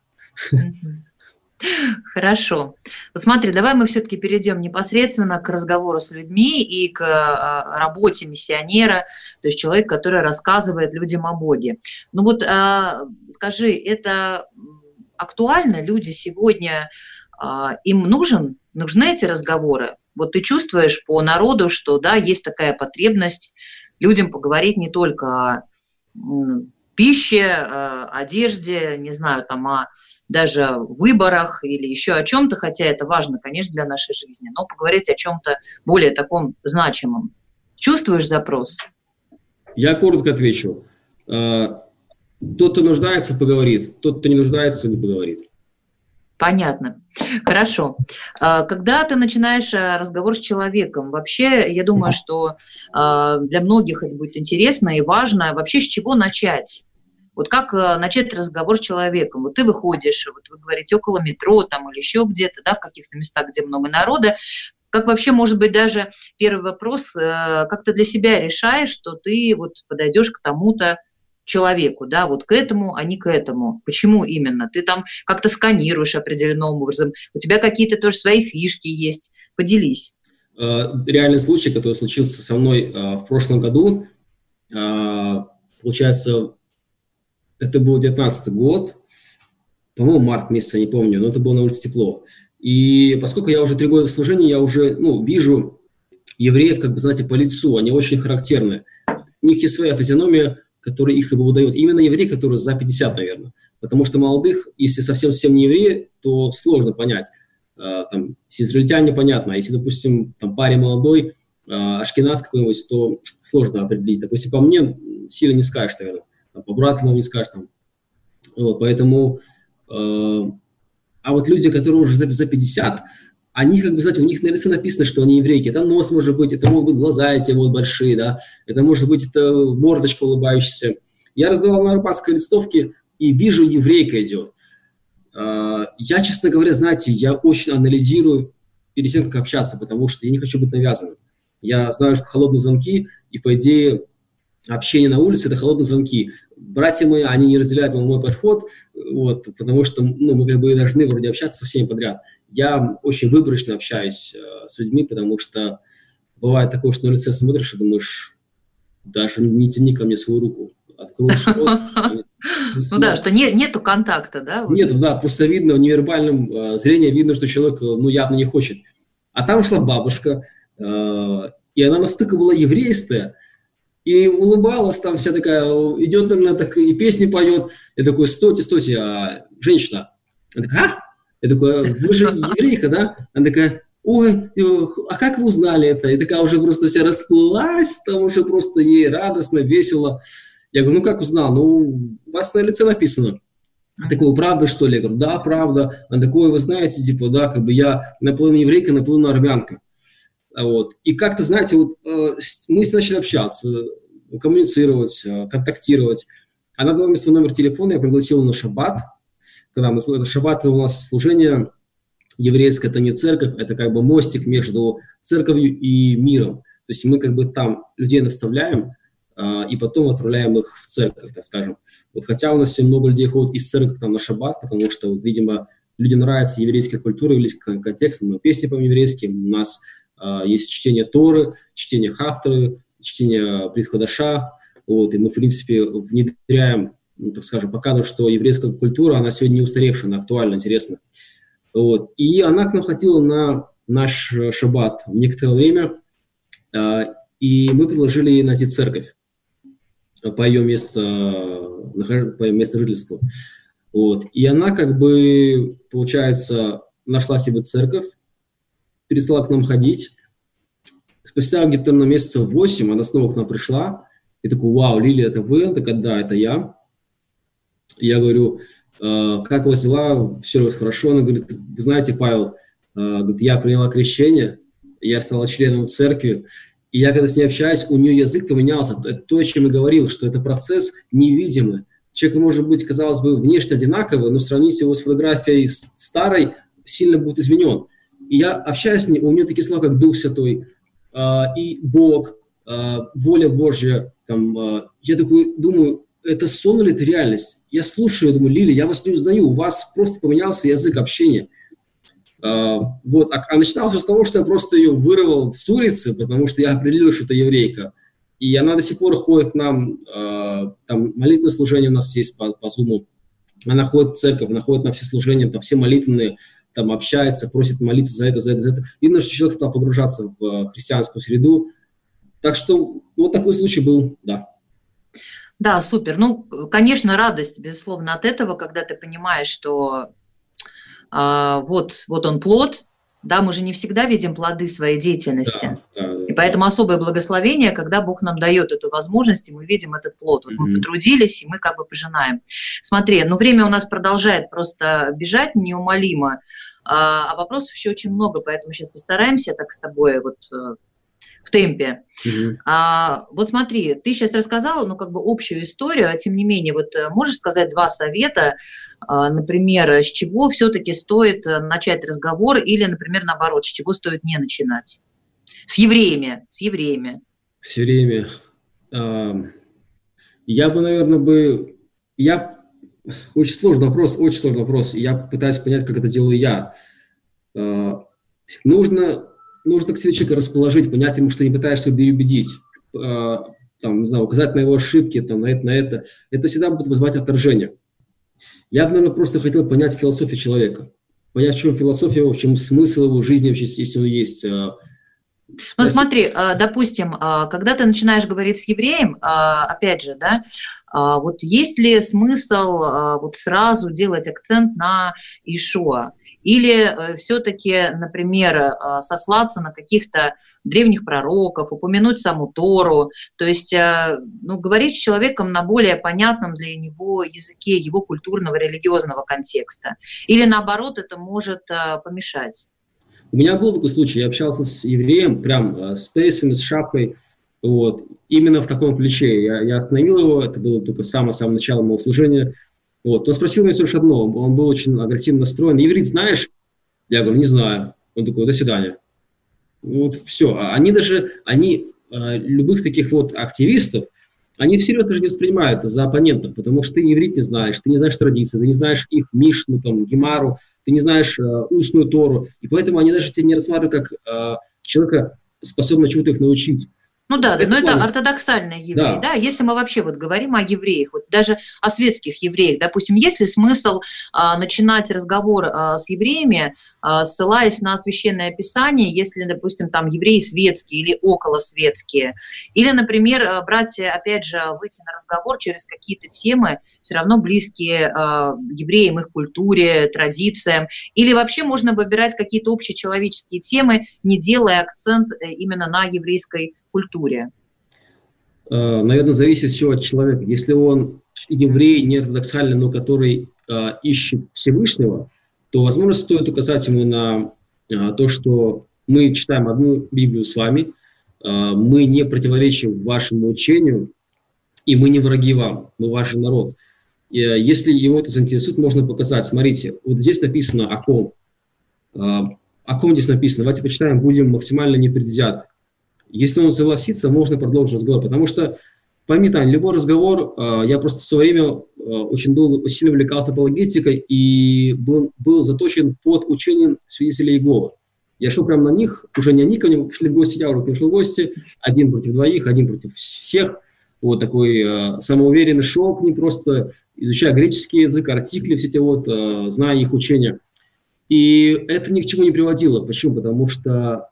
Хорошо. Вот смотри, давай мы все-таки перейдем непосредственно к разговору с людьми и к работе миссионера, то есть человек, который рассказывает людям о Боге. Ну вот скажи, это актуально? Люди сегодня, им нужны эти разговоры? Вот ты чувствуешь по народу, что да, есть такая потребность людям поговорить не только о пище, одежде, не знаю, о даже выборах или еще о чем-то, хотя это важно, конечно, для нашей жизни, но поговорить о чем-то более таком значимом. Чувствуешь запрос? Я коротко отвечу. Тот, кто нуждается, поговорит. Тот, кто не нуждается, не поговорит. Понятно. Хорошо. Когда ты начинаешь разговор с человеком, вообще, я думаю, что для многих это будет интересно и важно. Вообще, с чего начать? Вот как начать разговор с человеком? Вот ты выходишь, вот вы говорите, около метро или еще где-то, да, в каких-то местах, где много народа. Как вообще, может быть, даже первый вопрос, как ты для себя решаешь, что ты вот подойдешь к тому-то человеку, да, вот к этому, а не к этому. Почему именно? Ты как-то сканируешь определенным образом, у тебя какие-то тоже свои фишки есть. Поделись. Реальный случай, который случился со мной в прошлом году, получается, это был 19-й год, по-моему, март месяц, я не помню, но это было на улице тепло. И поскольку я уже 3 года в служении, я уже вижу евреев, знаете, по лицу, они очень характерны. У них есть своя физиономия, которая их выдает. Именно евреи, которые за 50, наверное. Потому что молодых, если совсем не евреи, то сложно понять. Если израильтяне, понятно. А если, допустим, парень молодой, ашкеназ какой-нибудь, то сложно определить. Допустим, по мне сильно не скажешь, наверное. По брату не скажешь. Вот, поэтому... А вот люди, которые уже за 50, они, знаете, у них на лице написано, что они еврейки. Это нос может быть, это могут быть глаза эти большие, да. Это может быть, это мордочка улыбающаяся. Я раздавал на арбатской листовке и вижу, еврейка идет. Я, честно говоря, знаете, я очень анализирую перед тем, как общаться, потому что я не хочу быть навязанным. Я знаю, что холодные звонки, и, по идее, общение на улице – это холодные звонки. Братья мои, они не разделяют мой подход, вот, потому что мы должны вроде общаться со всеми подряд. Я очень выборочно общаюсь с людьми, потому что бывает такое, что на лице смотришь и думаешь, даже не тяни ко мне свою руку, откроешь рот. Ну да, что нету контакта, да? Нет, да, просто видно, в невербальном зрении видно, что человек, явно не хочет. А там шла бабушка, и она настолько была еврейская, и улыбалась там вся такая, идет она так и песни поет. Я такой, стойте, женщина. Она такая, Я такой, вы же еврейка, да? Она такая, ой, а как вы узнали это? И такая уже просто вся расплылась, там уже просто ей радостно, весело. Я говорю, как узнал? У вас на лице написано. Такой, правда, что ли? Я говорю, да, правда. Она такой, вы знаете, да, я наполовину еврейка, наполовину армянка. Вот. И как-то, знаете, мы начали общаться, коммуницировать, контактировать. Она дала мне свой номер телефона, я пригласил ее на шаббат. Шаббат – это у нас служение еврейское, это не церковь, это как бы мостик между церковью и миром. То есть мы как бы там людей наставляем, и потом отправляем их в церковь, так скажем. Вот, хотя у нас сегодня много людей ходят из церкви там, на шаббат, потому что, вот, видимо, людям нравится еврейская культура, еврейский контекст, мы песни по-еврейски, у нас есть чтение Торы, чтение Хафтары, чтение Брит Хадаша, вот, и мы, в принципе, внедряем, ну, так скажем, показываем, что еврейская культура, она сегодня не устаревшая, она актуальна, интересна. Вот. И она к нам ходила на наш шаббат в некоторое время, и мы предложили ей найти церковь по ее месту жительства. Вот. И она, как бы, получается, нашла себе церковь, перестала к нам ходить. Спустя где-то на месяцев 8 она снова к нам пришла. И такой: вау, Лилия, это вы? Она такая: да, это я. Я говорю: как у вас дела? Все у вас хорошо? Она говорит: вы знаете, Павел, говорит, я приняла крещение, я стала членом церкви. И я, когда с ней общаюсь, у нее язык поменялся. Это то, о чем я говорил, что это процесс невидимый. Человек может быть, казалось бы, внешне одинаковый, но сравнить его с фотографией старой, сильно будет изменен. И я общаюсь с ней, у нее такие слова, как Дух Святой, и Бог, воля Божья. Я такой думаю, это сон или это реальность? Я слушаю, думаю: Лили, я вас не узнаю, у вас просто поменялся язык общения. Вот. А начиналось все с того, что я просто ее вырвал с улицы, потому что я определил, что это еврейка. И она до сих пор ходит к нам, там молитвенное служение у нас есть по Zoom. Она ходит в церковь, она ходит на все служения, там все молитвенные, там общается, просит молиться за это, за это, за это. Видно, что человек стал погружаться в христианскую среду. Так что вот такой случай был, да. Да, супер. Ну, конечно, радость, безусловно, от этого, когда ты понимаешь, что вот он плод, да, мы же не всегда видим плоды своей деятельности. Да. И поэтому особое благословение, когда Бог нам дает эту возможность, и мы видим этот плод. Вот мы потрудились, и мы как бы пожинаем. Смотри, время у нас продолжает просто бежать неумолимо, а вопросов еще очень много, поэтому сейчас постараемся так с тобой вот в темпе. Вот смотри, ты сейчас рассказала, как бы общую историю, а тем не менее, вот можешь сказать 2 совета, например, с чего все-таки стоит начать разговор или, например, наоборот, с чего стоит не начинать? С евреями. Я бы, наверное, Очень сложный вопрос. Я пытаюсь понять, как это делаю я. Нужно к себе человека расположить, понять ему, что не пытаешься убедить, указать на его ошибки, на это. Это всегда будет вызывать отторжение. Я бы, наверное, просто хотел понять философию человека. Понять, в чем философия его, в чем смысл его жизни вообще, если он есть. Смотри, допустим, когда ты начинаешь говорить с евреем, опять же, да, вот есть ли смысл вот сразу делать акцент на Иешуа? Или все-таки, например, сослаться на каких-то древних пророков, упомянуть саму Тору, то есть говорить с человеком на более понятном для него языке, его культурного, религиозного контекста? Или наоборот, это может помешать? У меня был такой случай, я общался с евреем, прям с пейсами, с шапкой, вот, именно в таком ключе. Я остановил его, это было только самое начало моего служения. Вот. Он спросил меня лишь одно, он был очень агрессивно настроен. Иврит знаешь? Я говорю: не знаю. Он такой: до свидания. Вот все. Они любых таких вот активистов, они всерьез даже не воспринимают за оппонентов, потому что ты иврит не знаешь традиции, ты не знаешь их Мишну, Гемару, ты не знаешь устную Тору, и поэтому они даже тебя не рассматривают как человека, способного чему-то их научить. Но это ортодоксальные евреи, да. Если мы вообще вот говорим о евреях, вот даже о светских евреях, допустим, есть ли смысл начинать разговор с евреями, ссылаясь на Священное Писание, если, допустим, там евреи светские или околосветские, или, например, брать, опять же, выйти на разговор через какие-то темы, все равно близкие евреям, их культуре, традициям, или вообще можно выбирать какие-то общечеловеческие темы, не делая акцент именно на еврейской культуре? Наверное, зависит все от человека. Если он еврей, не ортодоксальный, но который ищет Всевышнего, то, возможно, стоит указать ему на то, что мы читаем одну Библию с вами, мы не противоречим вашему учению, и мы не враги вам, мы ваш же народ. И если его это заинтересует, можно показать. Смотрите, вот здесь написано о ком. О ком здесь написано? Давайте почитаем, будем максимально непредвзяты. Если он согласится, можно продолжить разговор, потому что, поймите, любой разговор, я просто в свое время очень сильно увлекался апологетикой и был заточен под учением свидетелей Иеговы. Я шел прямо на них, уже не они ко мне шли в гости, я уже к ним шел в гости, один против двоих, один против всех. Вот такой самоуверенный шел к ним, просто изучая греческий язык, артикли, все эти вот, зная их учения. И это ни к чему не приводило. Почему? Потому что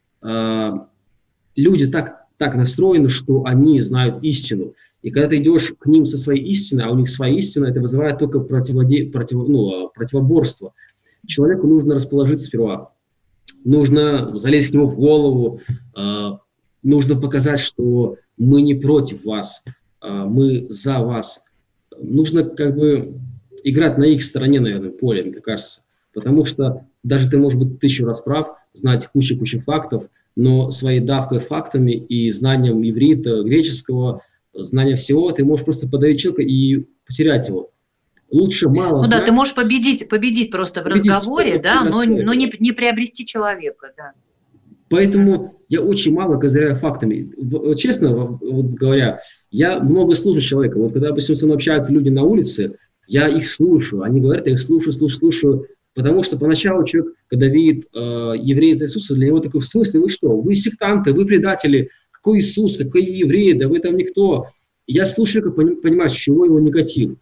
люди так настроены, что они знают истину. И когда ты идешь к ним со своей истиной, а у них своя истина, это вызывает только противоборство. Человеку нужно расположиться сперва. Нужно залезть к нему в голову, нужно показать, что мы не против вас, мы за вас. Нужно как бы играть на их стороне, наверное, поле, мне кажется. Потому что даже ты, может быть, 1000 раз прав, знать кучу фактов, но своей давкой фактами и знанием иврита, греческого, знанием всего, ты можешь просто подавить человека и потерять его. Лучше мало знать. Да, ты можешь победить просто в разговоре, да, но не приобрести человека, да. Поэтому я очень мало козыряю фактами. Честно вот говоря, я много слушаю человека. Вот когда, допустим, со мной общаются люди на улице, я их слушаю. Они говорят, я их слушаю. Потому что поначалу человек, когда видит еврея за Иисуса, для него такой: в смысле, вы что? Вы сектанты, вы предатели. Какой Иисус, какой еврей? Да вы там никто. Я слушаю, как понимаю, с чего его негатив.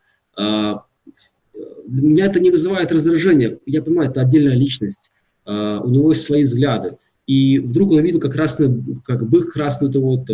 Меня это не вызывает раздражения. Я понимаю, это отдельная личность. У него есть свои взгляды. И вдруг он увидел, как бык красный,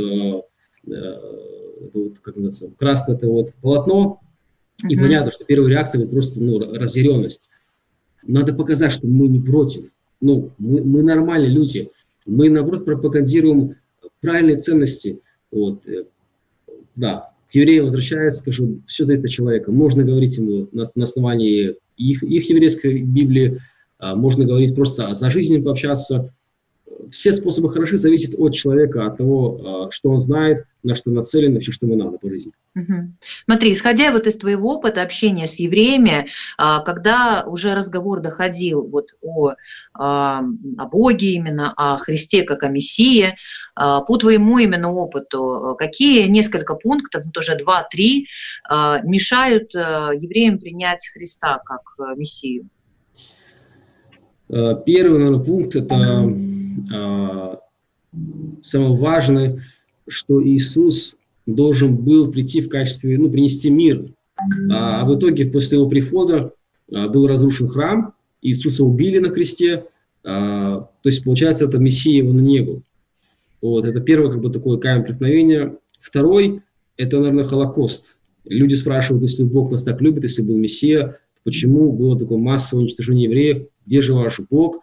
красное полотно. И понятно, что первая реакция это просто разъяренность. Надо показать, что мы не против. Мы нормальные люди. Мы, наоборот, пропагандируем правильные ценности. Вот. Да. К евреям возвращаясь, скажу, все зависит от человека. Можно говорить ему на основании их еврейской Библии, можно говорить просто за жизнь пообщаться. Все способы хороши, зависят от человека, от того, что он знает, на что нацелен, вообще, что ему надо по жизни. Смотри, исходя вот из твоего опыта общения с евреями, когда уже разговор доходил вот о Боге именно, о Христе как о Мессии, по твоему именно опыту, какие несколько пунктов, тоже 2-3, мешают евреям принять Христа как Мессию? Первый, наверное, пункт – это самое важное, что Иисус должен был прийти в качестве, принести мир. А в итоге, после его прихода, был разрушен храм, Иисуса убили на кресте, то есть, получается, это Мессия его не был. Вот, это первый, такой камень преткновения. Второй – это, наверное, Холокост. Люди спрашивают, если Бог нас так любит, если был Мессия, почему было такое массовое уничтожение евреев, где же ваш Бог?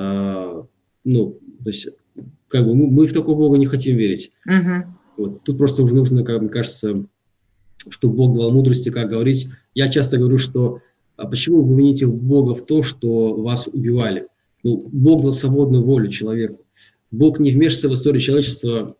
То есть, мы в такого Бога не хотим верить. Вот. Тут просто уже нужно, мне кажется, чтобы Бог дал мудрости, как говорить. Я часто говорю, что почему вы вините Бога в том, что вас убивали? Бог дал свободную волю человеку. Бог не вмешивается в историю человечества.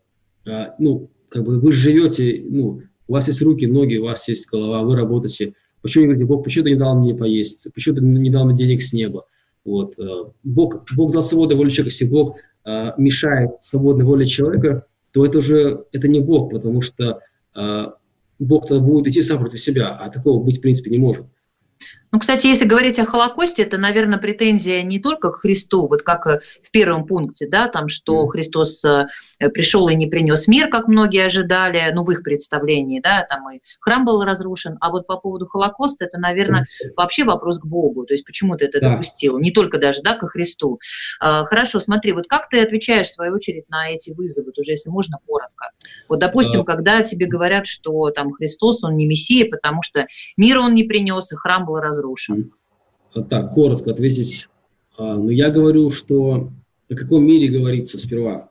Вы живете, у вас есть руки, ноги, у вас есть голова, вы работаете. Почему не говорите: Бог, почему ты не дал мне поесть? Почему ты не дал мне денег с неба? Вот. Бог дал свободную волю человека. Если Бог мешает свободной воле человека, то это не Бог, потому что Бог тогда будет идти сам против себя, а такого быть в принципе не может. Кстати, если говорить о Холокосте, это, наверное, претензия не только к Христу, вот как в первом пункте, да, там, что Христос пришел и не принес мир, как многие ожидали, в их представлении, да, там и храм был разрушен, а вот по поводу Холокоста, это, наверное, вообще вопрос к Богу, то есть почему ты это допустил, не только даже, да, ко Христу. Хорошо, смотри, вот как ты отвечаешь, в свою очередь, на эти вызовы, тоже, если можно, коротко. Вот, допустим, когда тебе говорят, что там Христос, он не Мессия, потому что мир он не принес, и храм был разрушен. Так, коротко ответить. Я говорю, что о каком мире говорится сперва?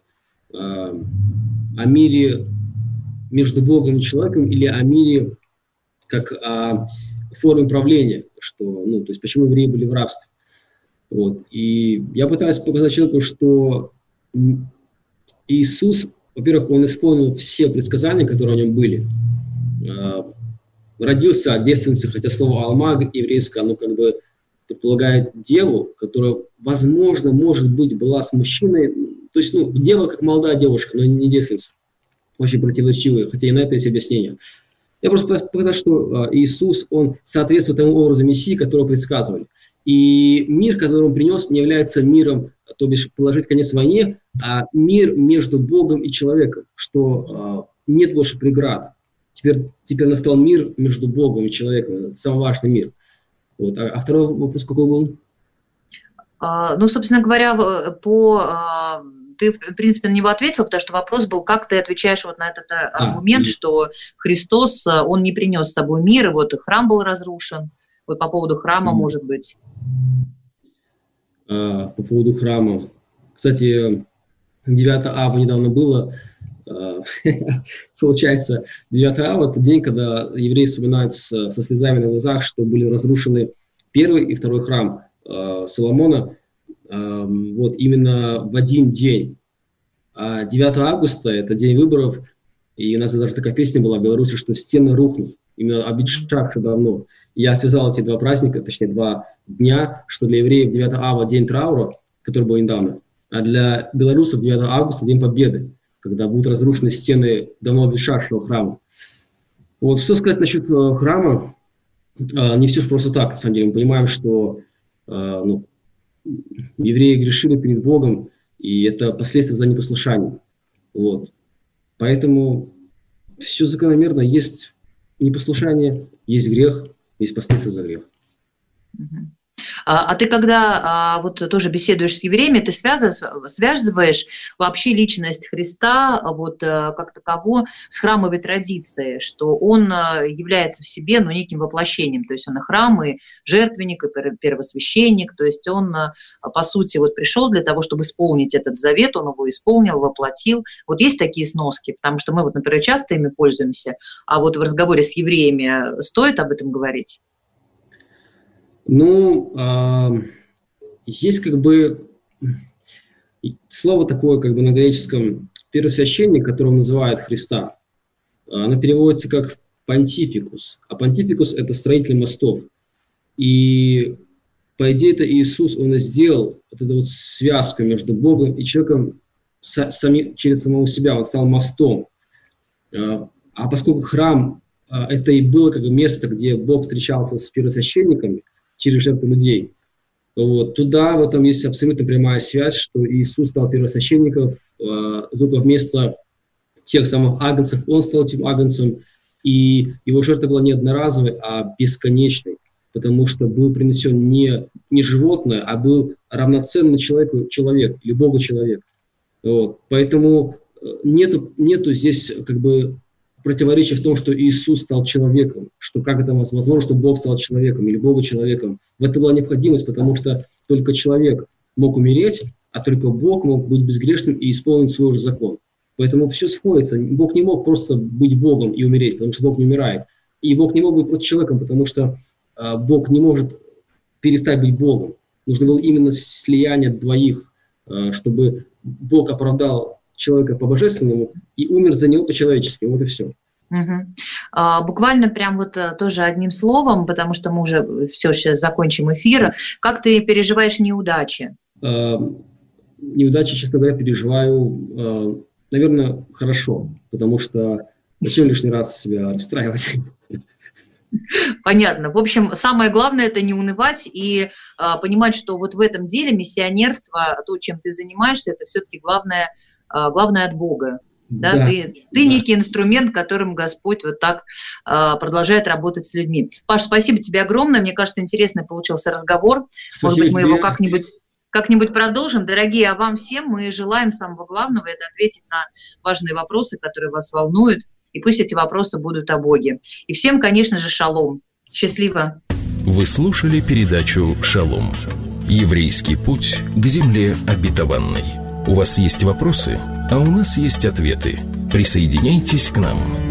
О мире между Богом и человеком или о мире как о форме правления? То есть почему евреи были в рабстве? Вот. И я пытаюсь показать человеку, что Иисус, во-первых, он исполнил все предсказания, которые о нем были. родился от девственницы, хотя слово «алма» еврейское, оно как бы предполагает деву, которая, возможно, может быть, была с мужчиной, то есть, дева как молодая девушка, но не девственница. Очень противоречивые, хотя и на это есть объяснение. Я просто показал, что Иисус, он соответствует тому образу Мессии, которого предсказывали. И мир, который он принес, не является миром, то бишь положить конец войне, а мир между Богом и человеком, что нет больше преград. Теперь настал мир между Богом и человеком. Это самый важный мир. Вот. А второй вопрос какой был? Собственно говоря, ты, в принципе, на него ответил, потому что вопрос был, как ты отвечаешь вот на этот аргумент, что Христос, он не принес с собой мир, и вот храм был разрушен. Вот по поводу храма, может быть. По поводу храма. Кстати, 9 ава недавно было. Получается, 9 ава – это день, когда евреи вспоминают со слезами на глазах, что были разрушены первый и второй храм Соломона. Вот именно в один день. А 9 августа – это день выборов, и у нас даже такая песня была в Беларуси, что стены рухнут, именно обещавшие давно. Я связал эти два праздника, точнее 2 дня, что для евреев 9 ава – день траура, который был недавно, а для белорусов 9 августа – день победы, когда будут разрушены стены давно обветшавшего храма. Вот что сказать насчет храма? Не все просто так, на самом деле. Мы понимаем, что евреи грешили перед Богом, и это последствия за непослушанием. Вот. Поэтому все закономерно. Есть непослушание, есть грех, есть последствия за грех. А ты когда вот тоже беседуешь с евреями, ты связываешь вообще личность Христа вот как таково с храмовой традицией, что он является в себе неким воплощением, то есть он и храм, и жертвенник, и первосвященник, то есть он, по сути, вот пришел для того, чтобы исполнить этот завет, он его исполнил, воплотил. Вот есть такие сноски, потому что мы вот, например, часто ими пользуемся, а вот в разговоре с евреями стоит об этом говорить? Есть как бы слово такое как бы на греческом первосвященник, которого называют Христа. Оно переводится как понтификус. А понтификус – это строитель мостов. И по идее это Иисус, он и сделал вот эту вот связку между Богом и человеком через самого себя. Он стал мостом. А поскольку храм это и было как бы место, где Бог встречался с первосвященниками, через жертву людей. Вот. Туда в этом есть абсолютно прямая связь, что Иисус стал первосвященником, только вместо тех самых агнцев он стал этим агнцем, и его жертва была не одноразовой, а бесконечной, потому что был принесен не животное, а был равноценный человеку человек, или Богу человек. Вот. Поэтому нету здесь как бы противоречие в том, что Иисус стал человеком, что как это возможно, что Бог стал человеком или Богу человеком. В этом была необходимость, потому что только человек мог умереть, а только Бог мог быть безгрешным и исполнить свой же закон. Поэтому все сходится. Бог не мог просто быть Богом и умереть, потому что Бог не умирает. И Бог не мог быть просто человеком, потому что Бог не может перестать быть Богом. Нужно было именно слияние двоих, чтобы Бог оправдал человека по-божественному и умер за него по-человечески. Вот и все. Буквально прям вот тоже одним словом, потому что мы уже все сейчас закончим эфир. Как ты переживаешь неудачи? Неудачи, честно говоря, переживаю, наверное, хорошо, потому что зачем лишний раз себя расстраивать? Понятно. В общем, самое главное – это не унывать и понимать, что вот в этом деле миссионерство, то, чем ты занимаешься, это все-таки главное от Бога. Да? Ты некий инструмент, которым Господь вот так продолжает работать с людьми. Паш, спасибо тебе огромное. Мне кажется, интересный получился разговор. Спасибо. Может быть, мы его как-нибудь продолжим. Дорогие, а вам всем мы желаем самого главного – это ответить на важные вопросы, которые вас волнуют. И пусть эти вопросы будут о Боге. И всем, конечно же, шалом. Счастливо. Вы слушали передачу «Шалом». Еврейский путь к земле обетованной. У вас есть вопросы, а у нас есть ответы. Присоединяйтесь к нам.